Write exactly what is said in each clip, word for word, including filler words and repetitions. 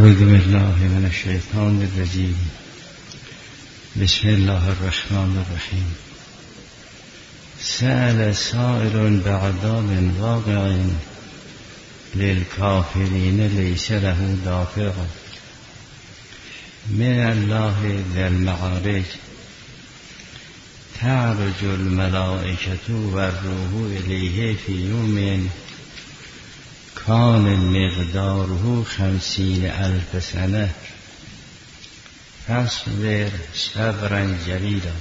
اعوذ بالله من الشیطان الرجیم. بسم الله الرحمن الرحیم. سأل سائل بعذاب واقع للكافرین لیس له دافع من الله ذی المعارج تعرج الملائکة والروح الیه فی یوم کان مقداره خمسین الف سنه فاصبر صبرا جمیلا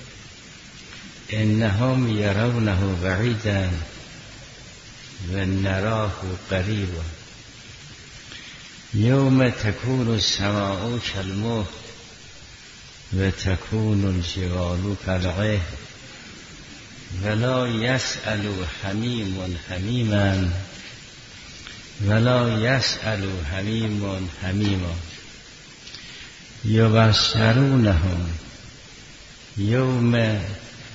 انهم یرونه بعیدا و نراه قریبا یوم تکون السماء کالمهل و تکون الجبال کالعهن ولا یسأل حمیم حمیما ولا یسأل حمیم حمیما یبصرونهم یوم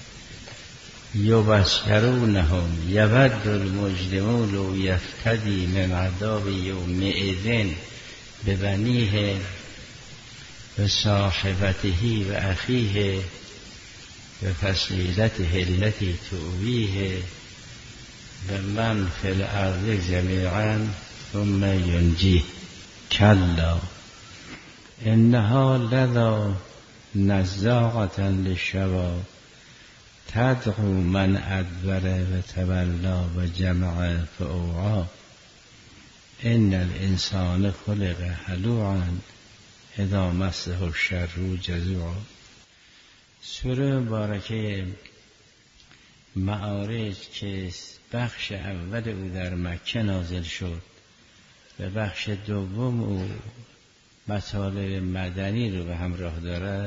یبصرونهم یود المجرم لو یفتدی من عذاب یومئذ ببنیه و صاحبته و اخیه و فصیلته التي تؤویه و من فی الارض جمیعا ثم ینجیه کلا انها لظی نزاعة للشوی تدعو من ادبر و تولی و جمع فاوعی ان الانسان خلق هلوعا اذا مسه الشر جزوعا. سوره مبارکه معارج که بخش اول او در مکه نازل شد و بخش دوم او مطالب مدنی رو به همراه دارد،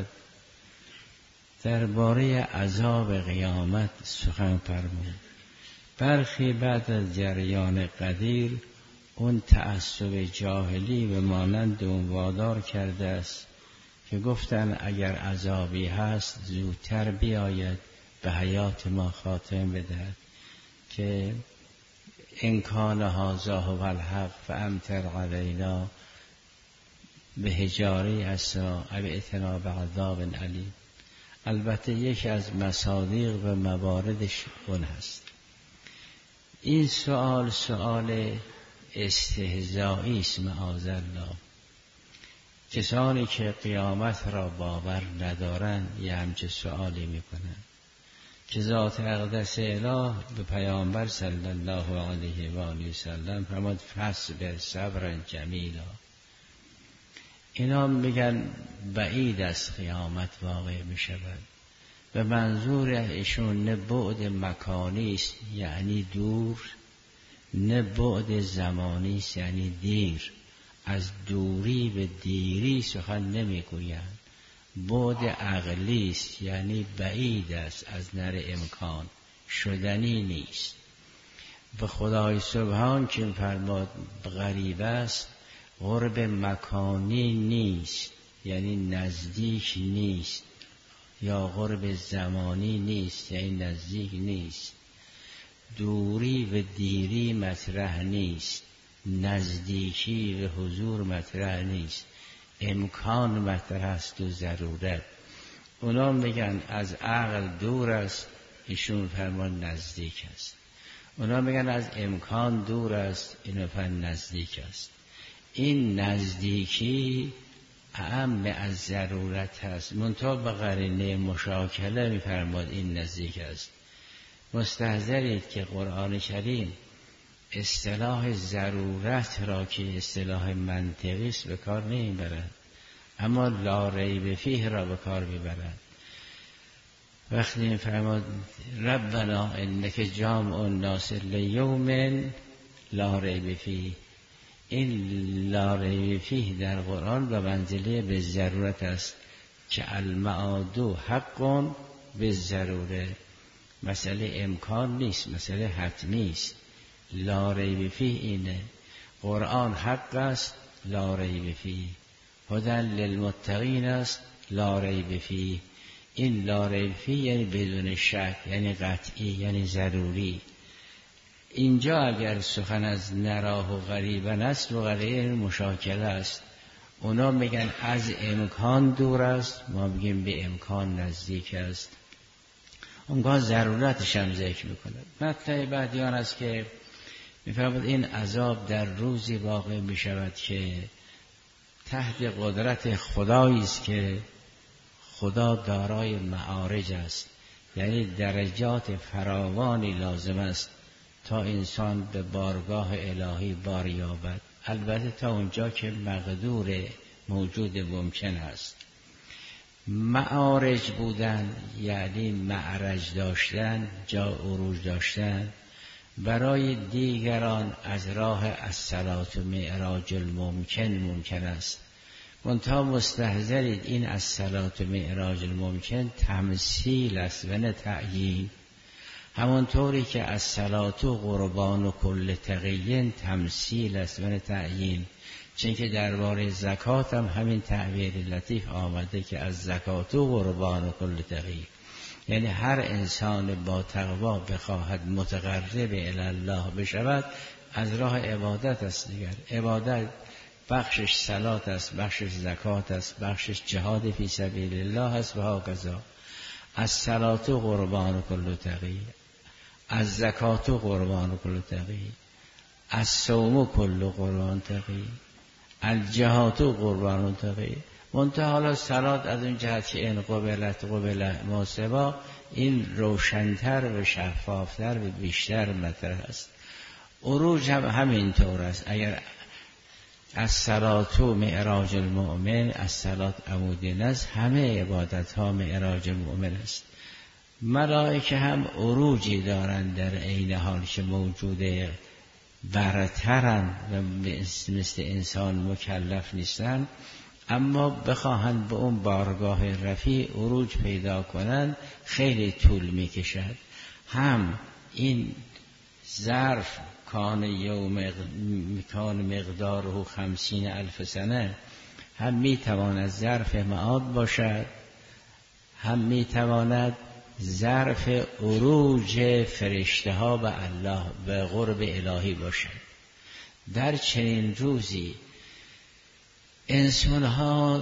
درباره عذاب قیامت سخن فرمود. برخی بعد از جریان قدیر اون تعصب جاهلی به مانند اون وادار کرده است که گفتن اگر عذابی هست زودتر بیاید به حیات ما خاتمه بدهد که ان کان هذا هو الحق فامطر علینا به حجاره اسا او ائتنا بعذاب علیم. البته یکی از مصادیق و مواردش اون هست. این سوال سوال استهزایی است معاذالله. کسانی که قیامت را باور ندارند یه همچه سوالی میکنن که ذات اقدس اله به پیامبر صلی الله علیه و آله و سلم فرمود فاصبر صبرا جمیلا. اینا میگن بعید از قیامت واقع میشود و منظور ایشون نه بعد مکانی است یعنی دور، نه بعد زمانی است یعنی دیر. از دوری به دیری سخن نمیگویند. بعد عقلی است یعنی بعید است، از نر امکان شدنی نیست. به خدای سبحان که فرماد غریب است، قرب مکانی نیست یعنی نزدیک نیست، یا قرب زمانی نیست یعنی نزدیک نیست. دوری و دیری مطرح نیست، نزدیکی و حضور مطرح نیست، امکان مطرح است و ضرورت. اونا میگن از عقل دور است، ایشون فرمان نزدیک است. اونا میگن از امکان دور است، اینو فرمان نزدیک است. این نزدیکی اعم از ضرورت هست، منتها به قرینه مشاکله میفرماد این نزدیک است. مستحضرید که قرآن کریم اصطلاح ضرورت را که اصطلاح منطقی است به کار نمیبرد، اما لا ریب فیه را به کار میبرد. وقتی میفرماد ربنا انک جامع الناس لیوم لا ریب فیه، این لا ریب فیه در قرآن به منزله به ضرورت است که المعاد حق به ضروره. مسئله امکان نیست، مسئله حتمی است. لا ریب فیه اینه. قرآن حق است، لا ریب فیه. هدی للمتقین است، لا ریب فیه. این لا ریب فیه یعنی بدون شک، یعنی قطعی، یعنی ضروری. اینجا اگر سخن از نراه و غریبن است و غریب مشاکله است. اونا میگن از امکان دور است، ما میگیم به امکان نزدیک است. اونگاه ضرورتش هم ذکر میکنه. مطلب بعدی آن است که میفرماید این عذاب در روزی واقع میشود که تحت قدرت خدایی است که خدا دارای معارج است، یعنی درجات فراوانی لازم است تا انسان به بارگاه الهی بار یابد، البته تا اونجا که مقدور موجود ممکن است. معارج بودن یعنی معرج داشتن، جا عروج داشتن. برای دیگران از راه الصلاة و معراج الممکن ممکن است، منتها مستحضرید این الصلاة و معراج الممکن تمثیل است و نه تعیین. همانطوری که الصلاة قربان و کل تقی تمثیل است و نه تعیین، چون که درباره زکات هم همین تعبیر لطیف آمده که از زکات و قربان و کل تقی، یعنی هر انسان با تقوا بخواهد متقرب الی الله بشود از راه عبادت است. دیگر عبادت بخشش صلات است، بخشش زکات است، بخشش جهاد فی سبیل الله است و هاکذا. از صلات و قربان و کل تقی، از زکات و قربان و کل تقی، از صوم و کل قربان تقی، از جهاد و قربان تقی. منتها حالا صلات از اون جهت که این قبلت قبل ما سوا، این روشنتر و شفافتر و بیشتر مطرح است. عروج هم همین طور است. اگر از صلات و معراج المؤمن، از صلات عمود نز، همه عبادت ها معراج المؤمن است. ملائکه هم عروجی دارند در عین حال که موجود برترن و مثل انسان مکلف نیستن، اما بخواهند به اون بارگاه رفیع عروج پیدا کنند خیلی طول میکشد. هم این ظرف کان یوم کان مقداره خمسین الف سنه هم میتواند ظرف معاد باشد، هم میتواند ظرف عروج فرشته ها و الله به قرب الهی باشد. در چنین روزی انسان ها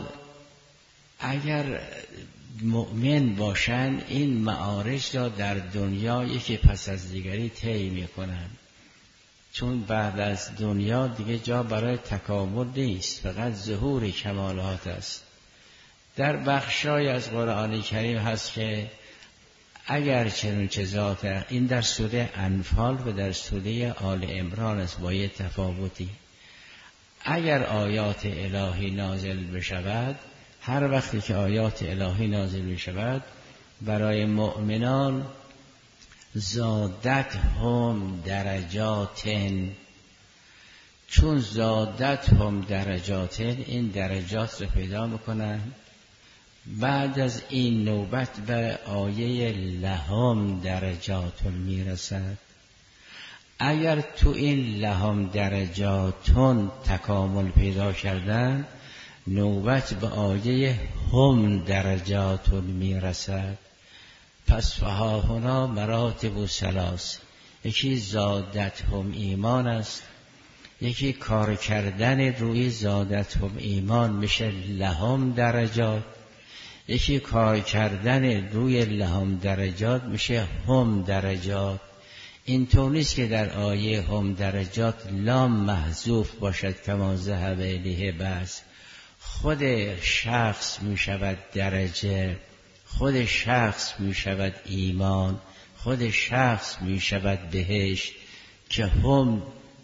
اگر مؤمن باشند این معارج را در دنیا یکی پس از دیگری طی میکنند، چون بعد از دنیا دیگه جا برای تکامل نیست، فقط ظهور کمالات است. در بخشای از قرآن کریم هست که اگر چنون چه ذات، این در سوره انفال و در سوره آل عمران است با یه تفاوتی. اگر آیات الهی نازل بشود، هر وقتی که آیات الهی نازل بشود برای مؤمنان زادت هم درجاتن، چون زادت هم درجاتن این درجات رو پیدا میکنن. بعد از این نوبت به آیه لهم درجاتون میرسد. اگر تو این لهم درجاتون تکامل پیدا کردن، نوبت به آیه هم درجاتون میرسد. پس فها هنا مراتب و سلاس، یکی زادت هم ایمان است، یکی کار کردن روی زادت هم ایمان میشه لهم درجات، یکی کار کردن روی لهم درجات میشه هم درجات. این طور نیست که در آیه هم درجات لام محذوف باشد کما ذهب الیه، بس خود شخص میشود درجه، خود شخص میشود ایمان، خود شخص میشود بهشت که هم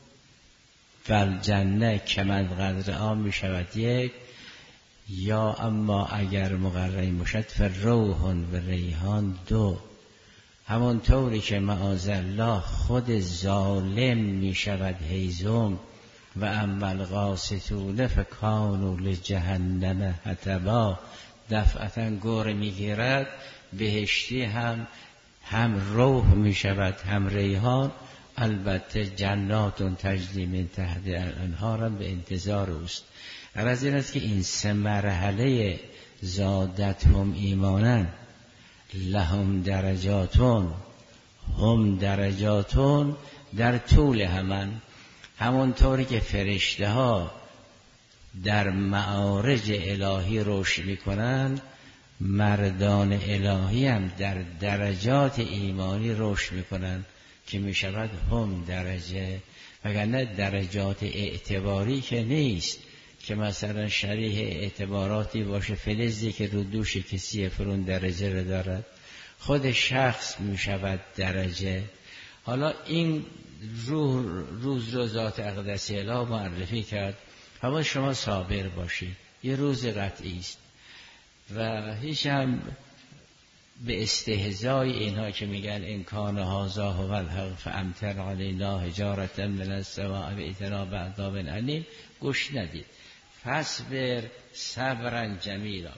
فالجنه کمن قدر آن میشود یک. یا اما اگر مقرری باشد فروح و ریحان دو. همون طوری که معاذالله خود ظالم می شود هیزم و اما القاسطون فکانوا لجهنم حطبا، دفعتا گور می گیرد، بهشتی هم هم روح می شود هم ریحان. البته جنات تجری من تحت الانهار به انتظار اوست. غرض این است که این سه مرحله زادت هم ایمانن، لهم درجاتون، هم درجاتون در طول همان، همون طوری که فرشته ها در معارج الهی رشد میکنن، مردان الهی هم در درجات ایمانی رشد میکنن که میشود هم درجه، وگرنه درجات اعتباری که نیست که مثلا شریح اعتباراتی باشه فلزی که رو دوش کسی فرون درجه رو دارد، خود شخص میشود درجه. حالا این روح روز رو ذات اقدس اله معرفی کرد، اما شما صابر باشید، یه روز قطعی است و هیچ هم به استهزای اینها که میگن این کان هذا هو الحق فامطر علینا حجارة من السماء بإذن بعذاب علیم گوش ندید. فاصبر صبرا جمیلا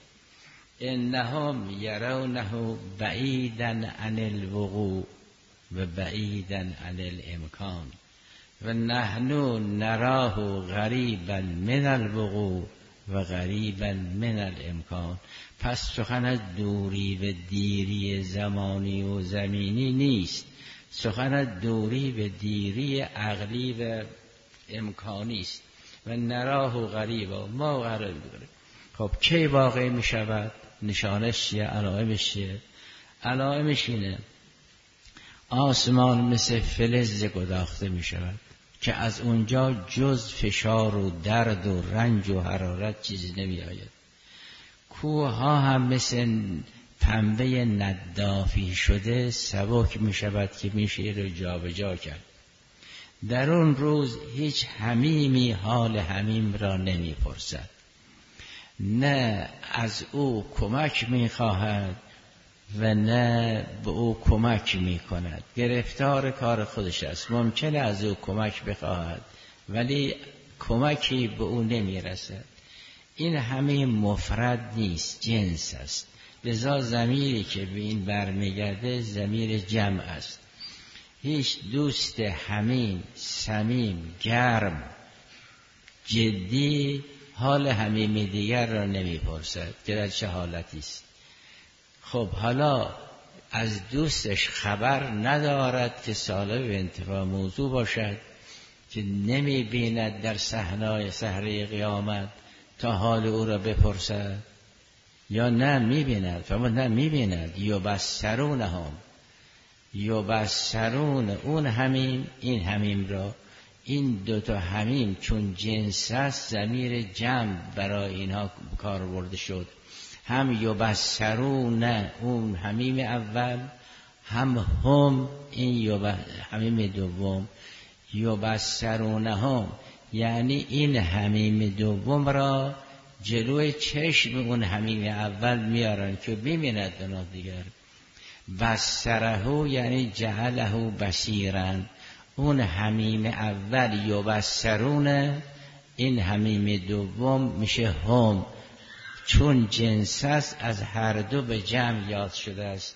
انهم یرونه بعیدا عن الوقوع و بعیدا عن الامکان و نحن نراه قریبا من الوقوع و قریبا من الامکان. پس سخن از دوری و دیری زمانی و زمینی نیست، سخن از دوری و دیری عقلی و امکانی است. و نراه قریبا، ما قرار بگیریم. خب کی واقع می شود؟ نشانش چیه؟ علائمش چیه؟ علائمش اینه آسمان مثل فلز گداخته می شود که از اونجا جز فشار و درد و رنج و حرارت چیزی نمی آید. کوه ها هم مثل پنبه ندافی شده سبک می شود که میشه رو جا به جا کرد. در اون روز هیچ حمیمی حال حمیم را نمی پرسد، نه از او کمک می خواهد و نه به او کمک می کند. گرفتار کار خودش است. ممکنه از او کمک بخواهد ولی کمکی به او نمی رسد. این همه مفرد نیست، جنس است. لذا ضمیری که به این برمیگرده ضمیر جمع است. هیچ دوست حمیم، صمیم، گرم، جدی حال حمیم دیگر را نمی پرسد که در چه حالتی است. خب حالا از دوستش خبر ندارد که سالب انتفاع موضوع باشد که نمی بیند در صحنای صحره قیامت تا حال او را بپرسد، یا نه می بیند؟ فرمود نه می بیند. یا بسرون هم یا بسرون اون همیم این همیم را. این دوتا همیم چون جنس است ضمیر جمع برای اینها کار برده شد. هم یا بسرون اون همیم اول، هم هم این یا همیم دوم. یا بسرون هم یعنی این همیم دوم را جلوی چشم اون همیم اول میارن که ببیند اونا دیگر. بسره یعنی جعله بصیرن. اون همیم اول یا بسرونه، این همیم دوم میشه هم، چون جنس است از هر دو به جمع یاد شده است.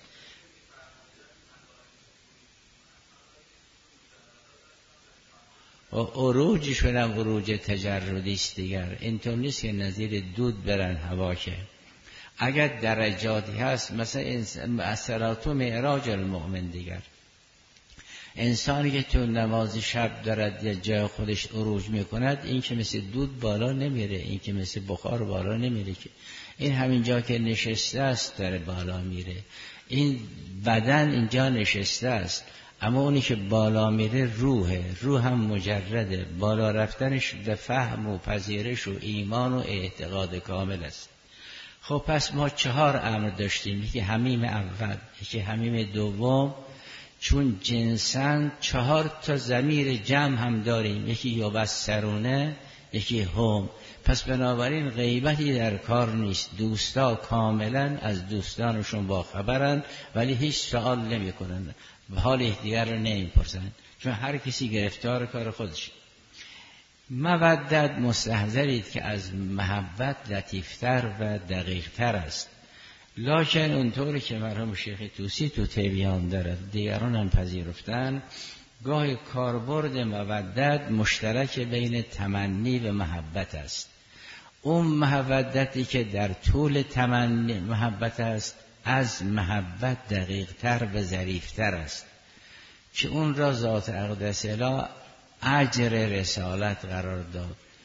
و عروج شدن عروج تجردی است دیگر. اینطور نیست که نظیر دود برن هوا که. اگر درجاتی هست مثلا اثرات و معراج المؤمن دیگر، انسانی که تو نماز شب دارد یا جای خودش عروج میکند، این که مثل دود بالا نمیره، این که مثل بخار بالا نمیره که. این همین جا که نشسته است داره بالا میره. این بدن اینجا نشسته است، اما اونی که بالا میره روحه. روح هم مجرده، بالا رفتنش به فهم و پذیرش و ایمان و اعتقاد کامل است. خب پس ما چهار امر داشتیم، یکی حمیم اول، یکی حمیم دوم، چون جنسن چهار تا ضمیر جمع هم داریم، یکی یبصرونه، یکی هم. پس بنابراین غیبتی در کار نیست. دوستا کاملا از دوستانشون باخبرن ولی هیچ سوال نمی کنن و حال دیگر رو نمی پرسن، چون هر کسی گرفتار کار خودشه. مودت مستحضرید که از محبت لطیفتر و دقیقتر است، لکن اونطوری که مرحوم شیخ طوسی تو تبیان دارد دیگران هم پذیرفتن، گاهی کاربرد مودت مشترک بین تمنی و محبت است. اون محبتی که در طول تمنی محبت است از محبت دقیقتر و ظریفتر است که اون را ذات اقدس اله اجر رسالت قرار داد.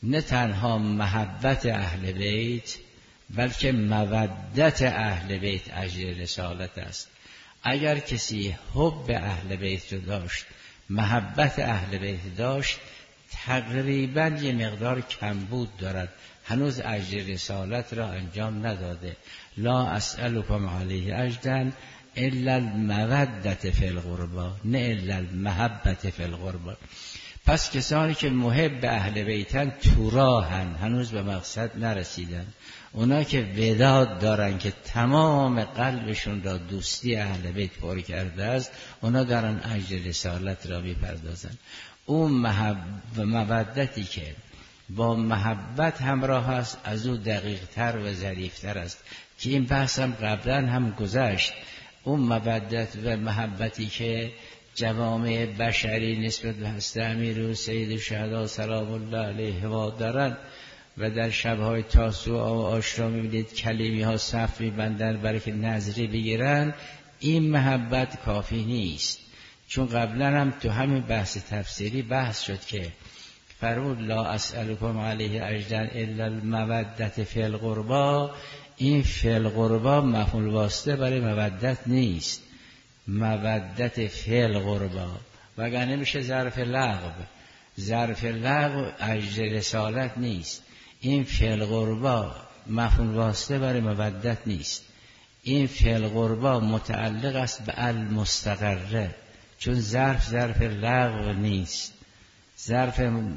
نه تنها محبت اهل بیت بلکه مودت اهل بیت اجر رسالت است. اگر کسی حب اهل بیت رو داشت، محبت اهل بیت داشت، تقریبا یه مقدار کمبود دارد، هنوز اجر رسالت را انجام نداده. لا اسألکم علیه اجرا الا المودة فی القربا، نه الا المحبة فی القربا. پس کسانی که محب اهل بیتن تو راهن، هنوز به مقصد نرسیدن. اونا که وداد دارن که تمام قلبشون را دوستی اهل بیت پر کرده است، اونا دارن اجر رسالت را میپردازن. اون محب و مودتی که با محبت همراه است از او دقیق تر و ظریفتر است، که این بحث هم قبلا هم گذشت. اون مودت و محبتی که جوامع بشری نسبت به حضرت امیر و سید الشهدا سلام الله علیه و دارن و در شبهای تاسوعا و عاشورا میبینید کلیمی ها صف میبندن برای که نظری بگیرن، این محبت کافی نیست. چون قبلا هم تو همین بحث تفسیری بحث شد که فرمود لا اسألکم علیه اجرا الا المودة فی القربا، این فی القربا مفعول واسطه برای مودت نیست، مودت فی القربا، وگرنه میشه ظرف لغو. ظرف لغو اجر رسالت نیست. این فی القربا مفعول واسطه برای مودت نیست، این فی القربا متعلق است به المستقره، چون ظرف ظرف لغو نیست. ظرف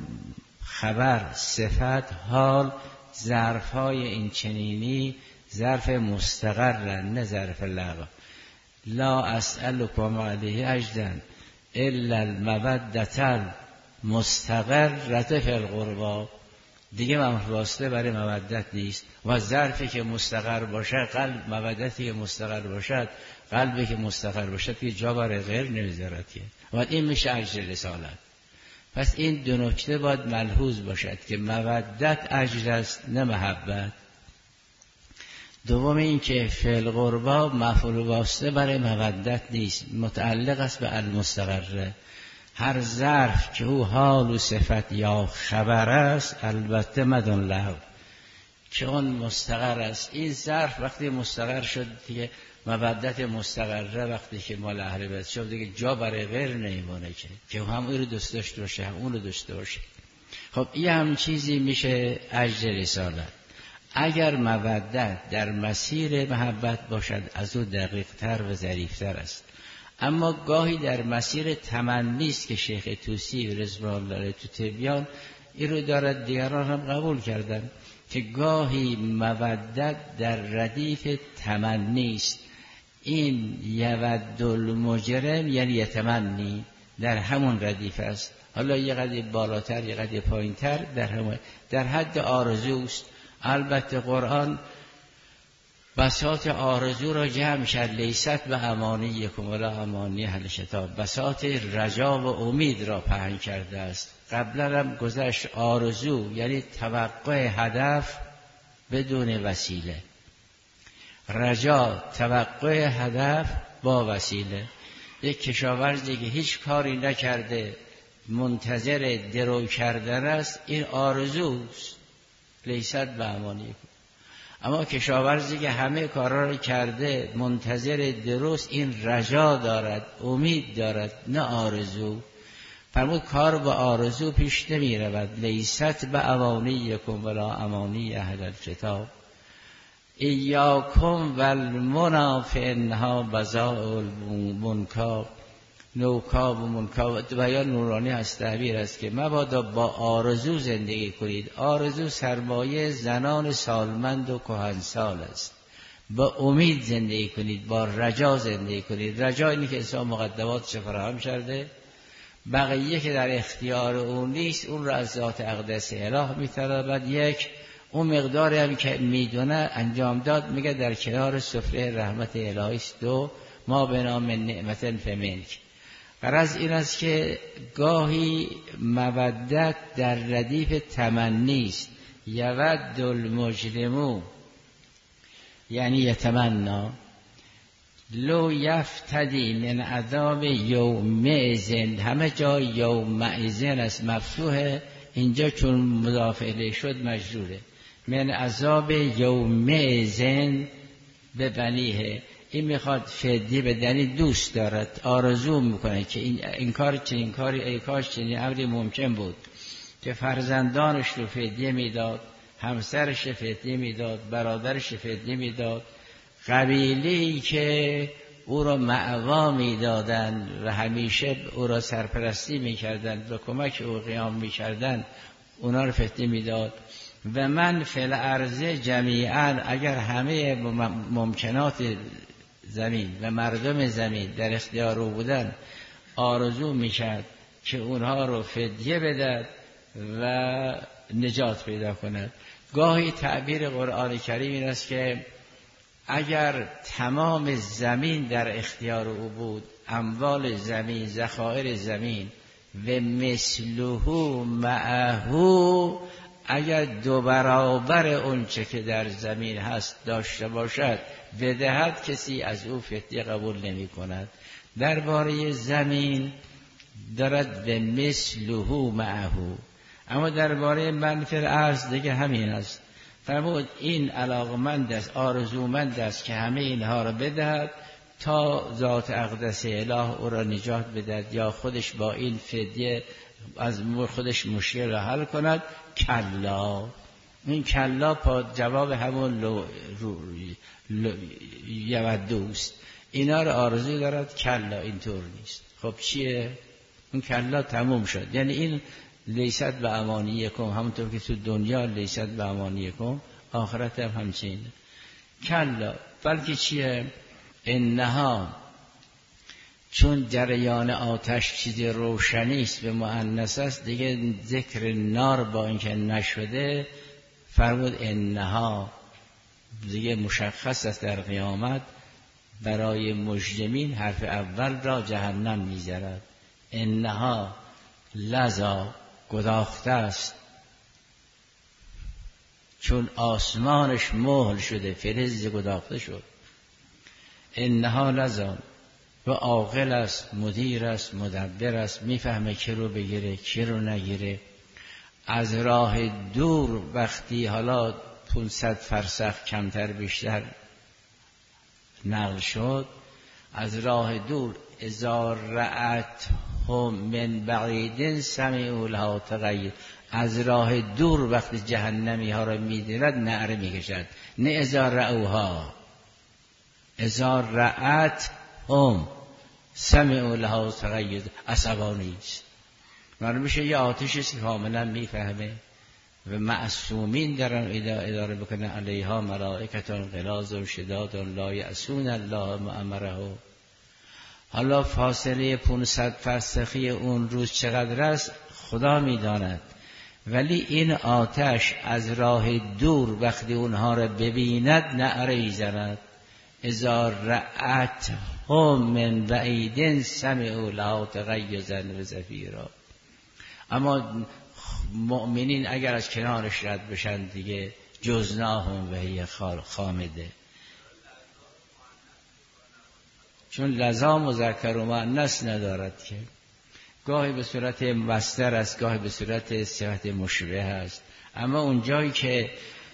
خبر، صفت، حال، ظرف های این چنینی ظرف مستقر، نه ظرف لغو. لا اسألکم علیه اجرا الا المودة المستقرة فی القربا، دیگه مفعول واسطه برای مودت نیست. و ظرفی که مستقر باشد، قلب مودتی که مستقر باشد، قلبی که مستقر باشد که جا برای غیر نمیذارد که، و این میشه اجر رسالت. پس این دو نکته باید ملحوظ باشد که مودت اجر است، نه محبت. دوم این که فی القربا مفعول واسطه برای مودت نیست، متعلق است به المستقره. هر ظرف که او حال و صفت یا خبر است، البته مدن لغو، چون مستقر است. این ظرف وقتی مستقر شد دیگه مودت مستقره، وقتی که مال اهل بیت شد دیگه جا برای غیر نمیمونه که که هم این رو دوست داشته باشه هم اون رو داشته باشه. خب این هم چیزی میشه اجر رسالت. اگر مودت در مسیر محبت باشد از او دقیق تر و ظریفتر است. اما گاهی در مسیر تمنی است که شیخ طوسی رضوان الله علیه تو تبیان این رو دارد، دیگران هم قبول کردن که گاهی مودت در ردیف تمنی است. این یود المجرم یعنی یتمنی، در همون ردیف است، حالا یه قدر بالاتر یه قدر پایینتر، در همون در حد آرزوست. البته قرآن بساط آرزو را جمع شد، لیست به امانیکم ولا امانی اهل کتاب، بساط رجا و امید را پهن کرده است. قبلا هم گذشت آرزو یعنی توقع هدف بدون وسیله، رجا توقع هدف با وسیله. یک کشاورزی که هیچ کاری نکرده منتظر درو کردن است، این آرزوست، لیست به امانیکم. اما کشاورزی که همه کارا رو کرده منتظر دروست، این رجا دارد، امید دارد، نه آرزو. فرمود کار با آرزو پیش نمی رود. لیست به امانیکم ولا امانی اهل الکتاب ایاکم والمنی فانها بضاع المنکا. نوکاب و منکاب بیان نورانی از تعبیر است که مبادا با آرزو زندگی کنید. آرزو سرمایه زنان سالمند و کهنسال است. با امید زندگی کنید، با رجا زندگی کنید. رجا اینی که انسان مقدماتش فراهم کرده، بقیه که در اختیار اون نیست اون را از ذات اقدس اله می‌طلبد. یک اون مقداری هم که میدونه انجام داد میگه در کنار سفره رحمت الهی است. دو ما بنا من نعمت فمنک. غرض این است که گاهی مودت در ردیف تمنی است. یود المجرمو یعنی یتمنا لو یفتدی من عذاب یومئذ، همه جا یومئذ است مفتوحه، اینجا چون مضاف الیه شد مجروره. من عذاب یومئذ به بنیه، این میخواد فدیه بدنی دوست دارد، آرزو میکنه که این, این کار چنین کاری ای کاش چنین امری ممکن بود که فرزندانش رو فدیه میداد، همسرش فدیه میداد، برادرش فدیه میداد، قبیله‌ای که او را معوا میدادند و همیشه او را سرپرستی میکردند و کمک او قیام میکردند، اونا رو فدیه میداد. و من فی الارض جمیعا، اگر همه ممکنات زمین و مردم زمین در اختیار او بودن، آرزو میکرد که اونها رو فدیه بدهد و نجات پیدا کند. گاهی تعبیر قرآن کریم این است که اگر تمام زمین در اختیار او بود، اموال زمین، ذخایر زمین، و مثله معه، اگر دو برابر اون چه که در زمین هست داشته باشد بدهد، کسی از او فدیه قبول نمی کند. درباره زمین دارد به مثله معه، اما درباره من فی الارض دیگه همین است. فرمود این علاقمند است، آرزومند است که همه اینها را بدهد تا ذات اقدس اله او را نجات بدهد یا خودش با این فدیه از خودش مشکل را حل کند. کلا، این کلا پا جواب همون لو یودوست، اینا را آرزو دارد، کلا اینطور نیست. خب چیه؟ اون کلا تموم شد، یعنی این لیست به امانیکم، همونطور که تو دنیا لیست به امانیکم، آخرت هم همچین. کلا، بلکه چیه؟ انها، چون جریان آتش چیزی روشنی است، به مؤنث است، دیگه ذکر نار با اینکه نشده، فرمود انها دیگه مشخص است در قیامت برای مجرمین حرف اول را جهنم می‌زند. انها لظا، گداخته است، چون آسمانش مهل شده، فلز گداخته شد. انها لظا، و عاقل است، مدیر است، مدبر است، میفهمه کی رو بگیره کی رو نگیره. از راه دور وقتی حالا پانصد فرسخ کمتر بیشتر نقل شد، از راه دور اذا رأتهم من بعید سمعوا لها تغیر، از راه دور وقتی جهنمی ها را می‌بیند نعره میکشد، نه اذا رأوها، اذا رأتهم سمعوا لها تغیر، عصبانی است. معلوم میشه یه آتشی است که کاملا میفهمه و معصومین درن اداره بکنه، علیها ملائکتون غلاظ و شداد لا یعصون الله ما امره. حالا فاصله پانصد فرسخی اون روز چقدر است خدا میداند، ولی این آتش از راه دور وقتی اونها را ببیند نعره زند. اذا رأتهم من بعید سمعوا لها تغیظا و زفیرا. اما مؤمنین اگر از کنارش رد بشن دیگه جزناهم و هی خامده، چون لظا مذکر و مؤنث ندارد که، گاهی به صورت مصدر است، گاهی به صورت صفت مشبه است. اما اون جایی که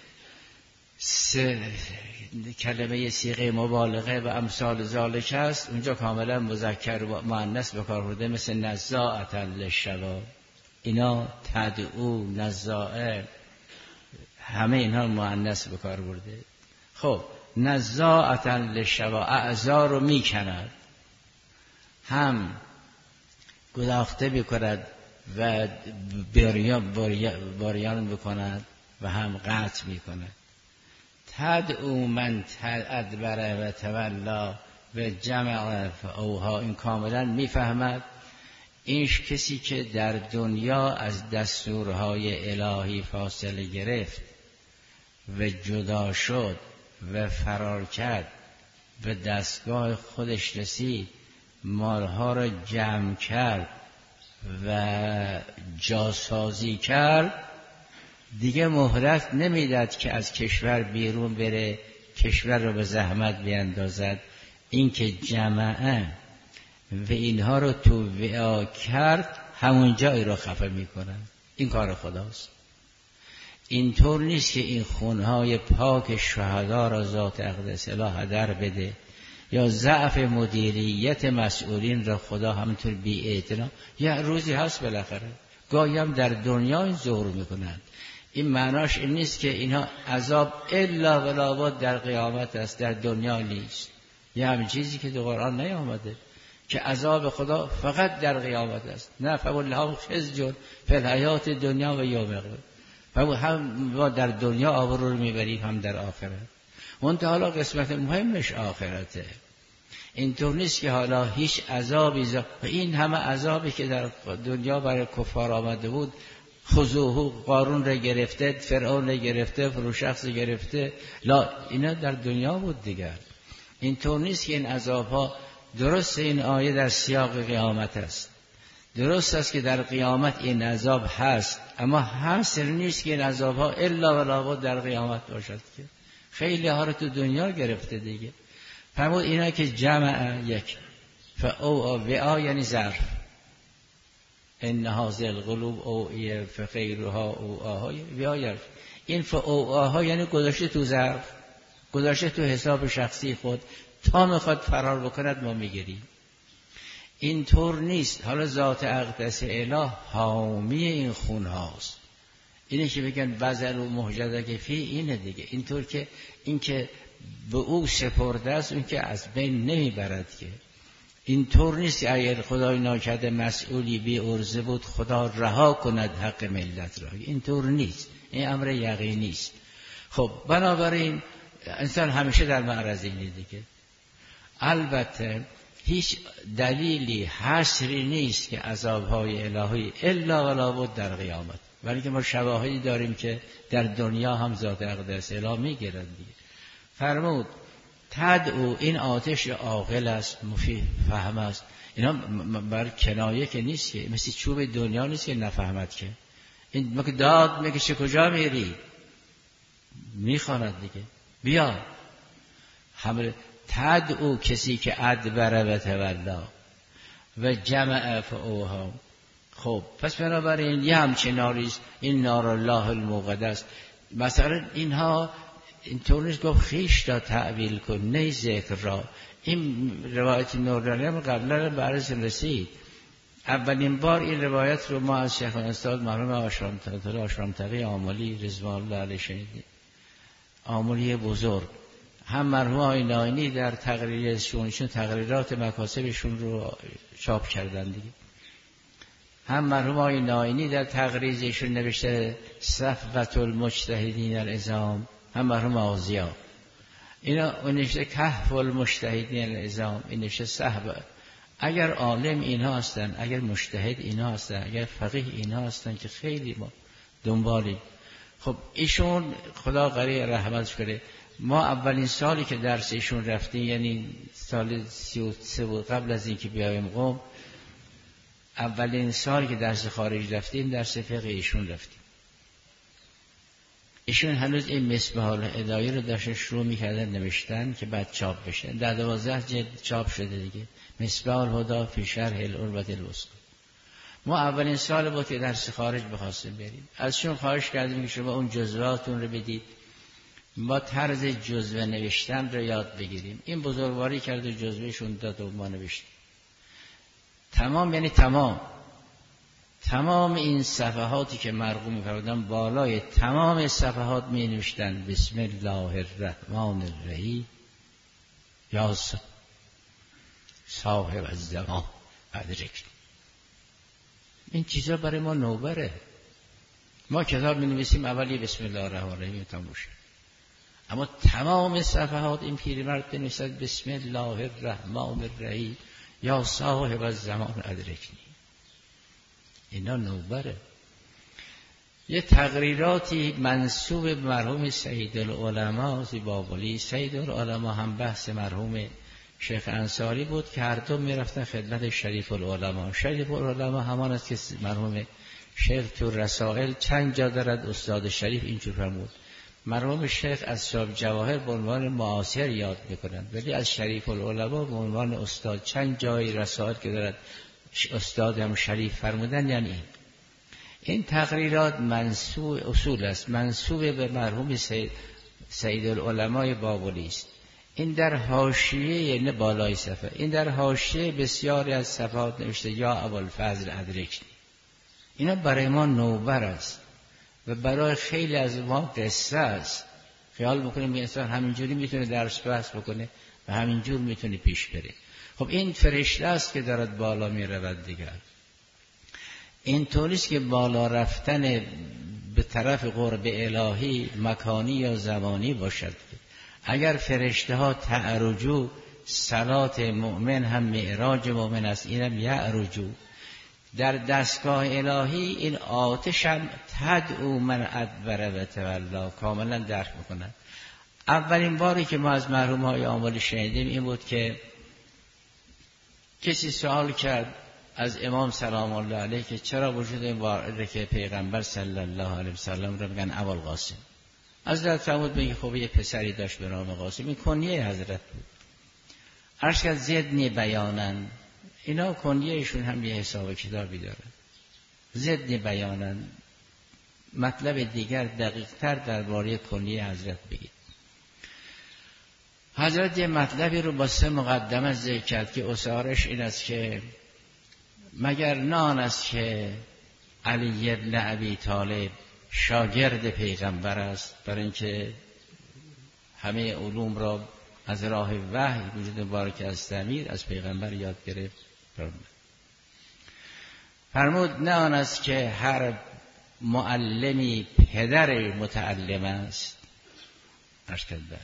کلمه صیغه مبالغه و امثال ذالک است، اونجا کاملا مذکر و مؤنث به کار برده، مثل نزاعة للشوا، اینا تدعو، نزاعه، همه اینها مؤنث به کار برده. خب نزاعة للشوا، اعضا رو میکند، هم گداخته بکند و بریان بریان بکند و هم قطع میکند. تدعو من ادبر و تولا و جمع فاوها، این کاملا میفهمد اینش کسی که در دنیا از دستورهای الهی فاصله گرفت و جدا شد و فرار کرد، به دستگاه خودش رسید، مالها را جمع کرد و جاسازی کرد، دیگه مهلت نمیداد که از کشور بیرون بره، کشور رو به زحمت بیندازد. این که جمعه و اینها رو تو وعا کرد، همون جایی رو خفه میکنن. این کار خداست. اینطور نیست که این خونهای پاک شهدا را ذات اقدس اله هدر بده، یا ضعف مدیریت مسئولین را خدا همینطور بی اعتنا. یه روزی هست بالاخره، گاهی هم در دنیا این ظهور میکنند. این معناش این نیست که اینها عذاب الا ولابد در قیامت است، در دنیا نیست. یه همین چیزی که در قرآن نیامده که عذاب خدا فقط در قیامت است. نه فولهم خزی فی الحیات دنیا و یوم القیامه، هم ما در دنیا آبرو رو میبریم هم در آخرت. منتها حالا قسمت مهمش آخرته. اینطور نیست که حالا هیچ عذابی ز... و این همه عذابی که در دنیا برای کفار آمده بود، خذوه، قارون را گرفته، فرعون را گرفته، فروشخص گرفته، لا اینا در دنیا بود دیگر. اینطور نیست که این عذابها، درست این آیه در سیاق قیامت است، درست است که در قیامت این عذاب هست، اما حاصل نیست که این عذابها الا ولابد در قیامت باشد، که خیلی ها رو تو دنیا گرفته دیگه. فرمود اینا که جمع یک فاو وعا یعنی ظرف، ان هذه القلوب اوعیه فغیرها اوعاها وعا، این فاوعاها یعنی گذاشته تو ظرف، گذاشته تو حساب شخصی خود، تا میخواد فرار بکند ما میگیریم. این طور نیست. حالا ذات اقدس اله حامی این خون هاست. اینه که بگن بذل و محجده که فی، اینه دیگه. اینطور که این که به او سپرده است، اون که از بین نمیبرد که. این طور نیست که اگر خدای ناکرده مسئولی بی عرضه بود خدا رها کند حق ملت را. این طور نیست، این امر یقینی است. خب بنابراین انسان همیشه در معرض اینه دیگه. البته هیچ دلیلی حصری نیست که عذابهای الهی الا ولابد در قیامت، ولی که ما شواهدی داریم که در دنیا هم ذات اقدس اله میگیرند دیگه. فرمود تدعو، این آتش عاقل است، مفید فهم است. اینا بر کنایه که نیست، که مثل چوب دنیا نیست که نفهمد که. این ما که داد میکشه کجا میری؟ میخواند دیگه، بیا. حمل تدعو، کسی که ادبر و تولا و جمع فاوها. خب پس بنابراین یه همچین ناریست، این نار الله الموقدس. مثلا اینها اینطور نیست گفت خیش را تعبیل کن، نه ذکر را. این روایت نوردانی هم قبلا برز رسید. اولین بار این روایت رو ما از شیخ استاد مرحوم آشرام‌تقی آشرام‌تقی آملی رضوان الله علیه شنیدیم. آملی بزرگ. هم مرحوم آقای ناینی در تقریرشون تقریرات مکاسبشون رو چاپ کردن دیگه. هم مرحوم آقای ناینی در تقریرشون نوشته صفوة المجتهدین العظام، هم مرحوم آزیا اینا نوشته کهف المجتهدین العظام، این نوشته صحبه. اگر عالم اینا هستن، اگر مجتهد اینا هستن، اگر فقیه اینا هستن که خیلی ما دنبالیم. خب ایشون خدا غریق رحمتش کنه، ما اولین سالی که درس ایشون رفتیم، یعنی سال سی و سه بود قبل از اینکه بیایم قم، اولین سالی که درس خارج رفتیم درس فقه ایشون رفتیم. ایشون هنوز این مصباح الهدایه رو داشتن شروع میکردن نوشتن که بعد چاپ بشه. در دوازده جلد چاپ شده دیگه، مصباح الهدی فی شرح العروة الوثقی. ما اولین سال بود که درس خارج بخواستیم بریم، ازشون خواهش کردیم که شما اون جزواتون رو بدید، ما طرز جزوه نوشتن رو یاد بگیریم. این بزرگواری کرد و جزوهشون داد و ما نوشتیم. تمام یعنی تمام تمام این صفحاتی که مرقوم می‌فرمودن، بالای تمام صفحات می نوشتن بسم الله الرحمن الرحیم یا صاحب الزمان ادرک. این چیزا برای ما نوبره. ما کتاب می نویسیم اولی بسم الله الرحمن الرحیم تموم شد، اما تمام صفحات این پیرمرد بنویسد بسم الله الرحمن الرحیم یا صاحب الزمان ادرکنی. اینا نوبره. یه تقریراتی منسوب به مرحوم سید العلماء زیبابلی. سید العلماء هم بحث مرحوم شیخ انصاری بود که هر دو میرفتن خدمت شریف العلماء. شریف العلماء همان است که مرحوم شیخ تو رسائل چند جا دارد استاد شریف اینجور فرمود. مرحوم شیخ از شاب جواهر به عنوان معاصر یاد میکنند، ولی از شریف العلماء به عنوان استاد چند جای رسائل که دارد استاد هم شریف فرمودن. یعنی این این تقریرات منسوب اصول است، منسوب به مرحوم سید سید العلمای بابلی است. این در حاشیه نه بالای صفحه، این در حاشیه بسیاری از صفحات نوشته یا ابوالفضل ادرکنی. اینا برای ما نوبر است و برای خیلی از ما قصه است. خیال میکنیم این انسان همینجوری میتونه درس بحث بکنه و همینجور میتونه پیش بره. خب این فرشته است که دارد بالا میرود دیگر. این طوریست که بالا رفتن به طرف قرب الهی مکانی یا زمانی باشد. اگر فرشته ها تعرجو، صلات مؤمن هم معراج مؤمن است، اینم یعرجو. در دستگاه الهی این آتش هم تدعو من ادبر و تولا، کاملا درک میکنن. اولین باری که ما از مرحوم های عاملی شنیدیم این بود که کسی سوال کرد از امام سلام الله علیه که چرا وجود این وارده که پیغمبر صلی الله علیه وسلم رو بگن ابوالقاسم. حضرت فرمود بگی خب یه پسری داشت به نام قاسم، این کنیه حضرت بود. عرض کرد زدنی بیانن، اینا کنیه ایشون هم یه حساب کتابی داره. زدنی بیانن، مطلب دیگر دقیق تر درباره کنیه حضرت بگید. حضرت یه مطلبی رو با سه مقدمه ذکر کرد که اصارش این است که مگر نه آن است که علی ابن ابی طالب شاگرد پیغمبر است، برای اینکه همه علوم را از راه وحی وجود مبارک از تعمیر از پیغمبر یاد گرفت. فرمود نه آن است که هر معلمی پدر متعلم است. اشکال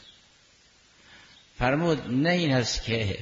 فرمود نه این است که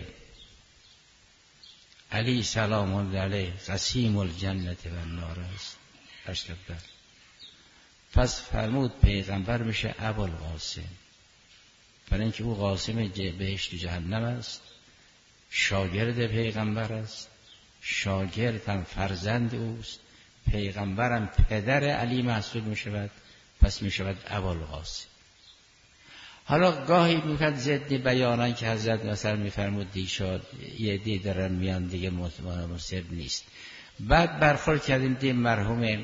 علی سلام الله علیه قسیم الجنت و النار است. اشکال پس فرمود پیغمبر میشه ابوالقاسم، برای اینکه او قاسم بهشت و جهنم است، شاگرد پیغمبر است، شاگرد هم فرزند اوست، پیغمبرم پدر علی محسوب میشود، پس میشود ابوالقاسم. حالا گاهی میکرد ضد بیانان که حضرت مثلا میفرمود دیشاد یه دی دارن میان دیگه مصیب نیست. بعد برخورد کردیم دی مرحوم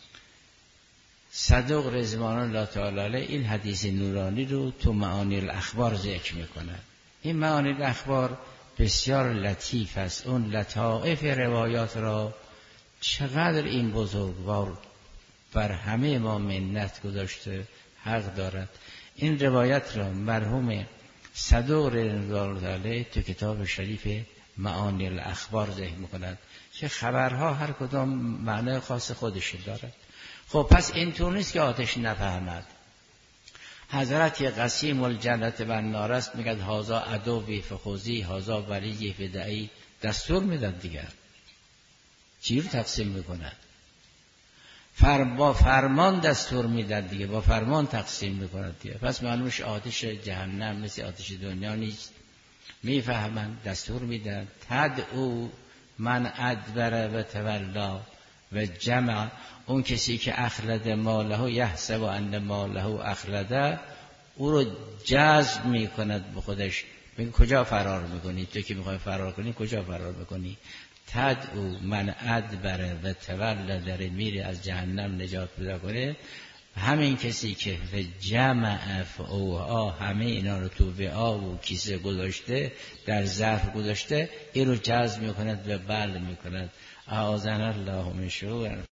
صدوق رضوان الله تعالی علیه این حدیث نورانی رو تو معانی الاخبار ذکر میکنه. این معانی الاخبار بسیار لطیف است. اون لطائف روایات را چقدر این بزرگوار بر همه ما منت گذاشته، حق دارد. این روایت را مرحوم صدوق رضوان الله علیه تو کتاب شریف معانی الاخبار ذکر میکند که خبرها هر کدام معنای خاص خودش دارد. خب پس این طور نیست که آتش نفهمد. حضرت یه قسیم الجنت و النار است، میگد هازا عدوی فخوزی هازا ولی فدعی، دستور میدن دیگر چی رو تقسیم میکنن؟ فر با فرمان دستور میدن دیگه، با فرمان تقسیم میکنن دیگه. پس معلومش آتش جهنم مثل آتش دنیا نیست. میفهمن، دستور میدن. تدعو من ادبر و تولا و جمع، اون کسی که اخلد ماله یحسب ان ماله اخلده، او رو جذب میکند به خودش. میگه کجا فرار میکنی؟ تو که میخوای فرار کنی کجا فرار میکنی؟ تدعو من ادبر و تولا، در میری از جهنم نجات پیدا کنه. همین کسی که به جمع فعوها همه اینا رو تو وعا و کیسه گذاشته، در ظرف گذاشته، این رو جذب میکند و بلع میکند. اعاذنا الله من شرور